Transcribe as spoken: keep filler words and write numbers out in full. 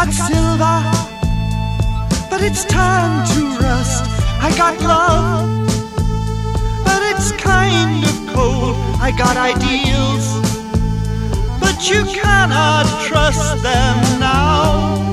got silver, but it's turned to rust. I got love, but it's kind of cold. I got ideals, but you cannot trust them now.